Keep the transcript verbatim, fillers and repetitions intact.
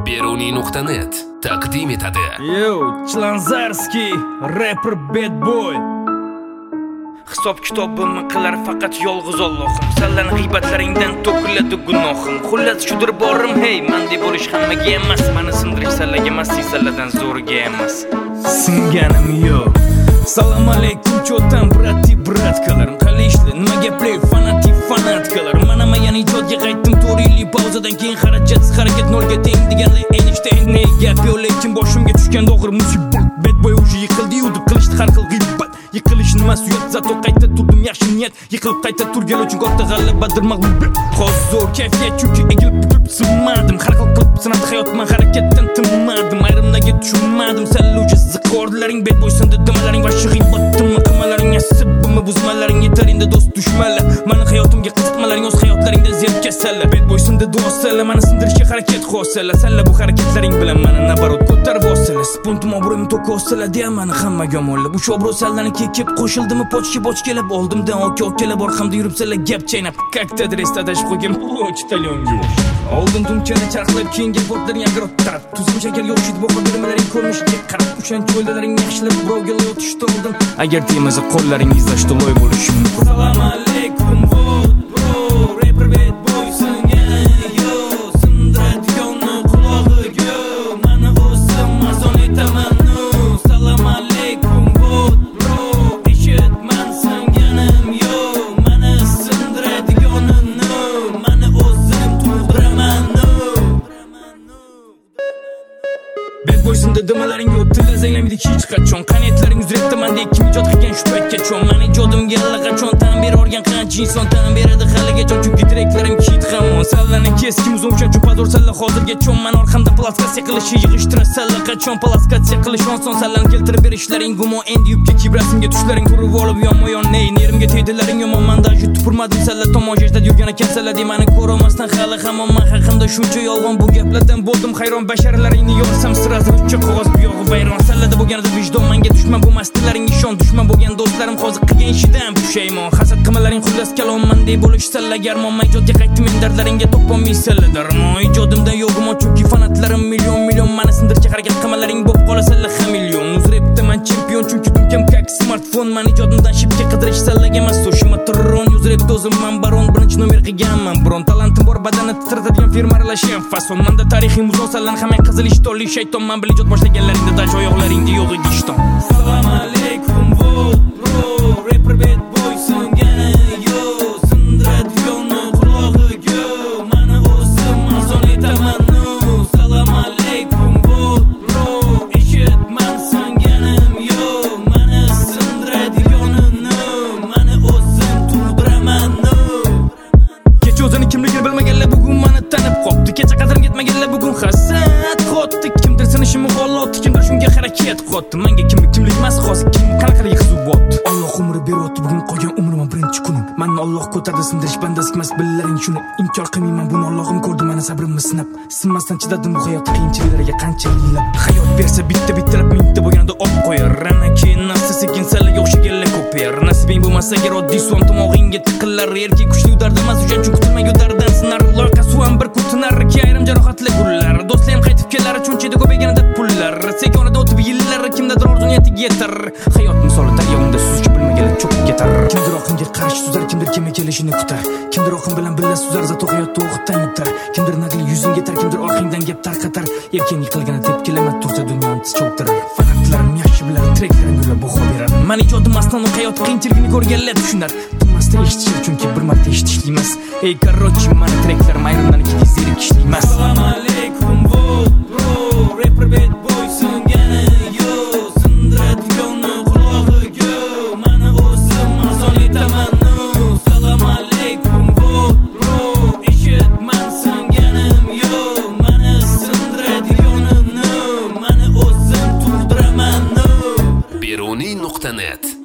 beruniy nuqta net taqdim etadi. Yo, Chlanzarskiy, rapper Bad Boy. Hisob kitobimni qilar faqat yolg'iz Allohim. Sandan g'iybatlaringdan to'kiladi gunohim. Xullas shudir borim, hey, mende bo'lish hammaga emas, meni sindirish sallaga emas, salladan zo'rga emas. Singanim yo'q. Salom alaykum, cho'tan brati bratkalar. Qali ishlar, nima gaplar, fanatik fanatkalar. Mana men ijodga qaytdim, to'rt yillik pauzadan keyin harajatsiz harakat nolga teng deganlar Einstein ne gap yo'q, lekin boshimga tushgan og'ir musibat. Bad Boy o'zi yiqildi, udib qilishdi har xil g'iybat. Yiqilish nima suyat, zato qayta turdim yaxshi niyat. Yiqilib qayta turgan uchun katta g'alabadir mag'lubiyat. Hozir zo'r kayfiyat, chunki egilib bukilib sinmadim. Har xil qilib sinadi hayotman, harakatdan tinmadim. Ayrimlarga tushunmadim, salluji ziqorlaring Bad Boy sindi dimalaring va shig'ing botdim. Qilmalaring asibimi, buzmalaring yetaringda do'st dushmanlar. Meni hayotimga qiziqmalaring o'z hayotlaringda zerikasalar. Bad Boy sindi do'stlar, meni sindirishga harakat qilsalar. Sanlar bu harakatlaring bilan meni nabarot ko'tarib olsalar. Spuntum obro'yim to'koslar deya meni hamma yomonlar. Bu obro' sallarni kekib qo'shildimi, pochki poch kelib oldimdan oka okelab orqamda yuribsalar gap chaynab. Kakta drestadash qo'ygan pochtalyonga. Oldin tumchani charxlab keyinga botlaring agrot tarab. Tuzum shakar yo'q shit bu xodimlaring ko'rinishga qarab. Uchan cho'ldalaring yaxshilab birovga o'tishdi oldin. Agar temaza qo'llaring izlashda loy bo'lishi mumkin. Assalomu alaykum bro, rapper Bad Boy singan yo, sindiradiganni qulog'iga. Meni o'zim mazon etaman. Assalomu alaykum bro, eshitman singanim yo, meni sindiradiganni, meni o'zim tug'diraman. Bad Boy sindi dimalaring yo'q, tilla zanglamaydi hech qachon. Qaniyatlaring uzretda menda ikki ijod qilgan shu paytga chon. Meni ijodimga allaqachon tan berorgan qancha inson tan beradi haligacha, chunki direktlarim kit hamon. Sallani keskim uzun uchun pazor salla hozirga chon. Men orqamda plastikatsiya qilish, yig'ishtirib salla qachon plastikatsiya qilish oson. Sallani keltirib berishlaring gumon, endi yubka kibrasimga tushlaring turib olib yonma-yon ney. Nerimga tegdilaring yomon, menda ajut tupurmadim salla tomojajda yurgan ekan salla demani ko'rolmasdan hali hamon men haqimda shuncha yolg'on. Bu gaplardan bo'ldim hayron, basharalaringni yo'rsam sirasi uchcha qog'oz buyog'i bayron. Sallada bo'lganida vijdon menga dushman bo'lmasdilaring, ishon dushman bo'lgan do'stlarim hozir qilgan ishidan pushaymon. Hasad qilmalaring xullas kalom mendek bo'lish sallaga armon. Men ijodga qaytdim, men dardlaringga topolmaysanlar darmon. Ijodimda yo'g'im chunki fanatlarim million million. Meni sindirishga harakat qilmalaring bo'lib qolasanlar ham million. Uzrepda men chempion chunki dumkam kak smartfon. Men ijodimdan shipga qidirish sallaga emas, so'shimatron. Uzrepda o'zim men baron, birinchi nomer qilganman. Biron talentim bor, badanni titratadigan firma aralashgan fason. Menda tarixiy muzosalan hamma qizil ishtonli shayton. Men bil ijod boshlaganlaringda daj oyoqlaringda yo'q edi ishton. Assalomu alaykum bro, rapper Bad Boy singan yo, sindiradiganni qulog'iga. Meni o'zim mazon etaman. Assalomu alaykum bro, eshitman singanim yo, meni sindiradiganni, meni o'zim tug'diraman. Kecha o'zini kimligini bilmaganlar bugun meni tanib qopti. Kecha qadrim yetmaganlar bugun hasad qotdi. Kimdir sinishimni g'olotdi, kimdir shunga harakat qotdi. Menga kim kimlik emas, hozir kim qanaqa yig'izib botdi. Alloh umri beryapti, bugun qolgan umrim birinchi kunim. Meni Alloh ko'tardi, sindirish bandasi emas, billaring shuni. Inkor qilmayman, buni Allohim ko'rdi, meni sabrimni sinab. Sinmasdan chidadim bu hayot qiyinchiliklariga qancha yillab. Hayot bersa bitta bittalab mingta bo'lganda olib qo'yar. Ana keyin nafsi sekin sallaga o'xshaganlar ko'payar. Nasibing bo'lmasa agar oddiy son tomog'ingga tiqillar. Erkak kuchli dardda emas, uchun kutilmagan dardan sinar. Loyqa suvan bir kutinar, ki ayrim jarohatli gullar. Do'stlarim qaytib kelar, chunchida ko'payganda pullar. Sekonada o'tib yillar, kimdadir orzu niyatiga yetar. Hayot misoli daryonda suzishni bilmaganlar cho'kib ketar. Kimdir oqimga qarshi suzar, kimdir kema kelishini kutar. Kimdir oqim bilan birga suzar, zato hayotda o'qitdan yutar. Kimdir naqli yuzingga yetar, kimdir orqangdan gap tarqatar. Erkin yiqilgani deb kelamat tursa dunyoni tiz cho'ktirar. Fanatlarim yaxshi bilar, treklarim yo'lab baho berar. Men ijodim aslan u hayot qiyinchiligini ko'rganlar tushunar. Tinmasdan eshitish chunki bir marta eshitish emas. Ey korrochi, meni treklarim ayrimdan ikki zerikishli emas. Assalomu alaykum bro, rapper Bad Boy singan yo, sindiradiganni qulog'iga. Meni o'zim mazon etaman. Assalomu alaykum bro, eshitman singanim yo, meni sindiradiganni, meni o'zim tug'diraman. beruniy nuqta net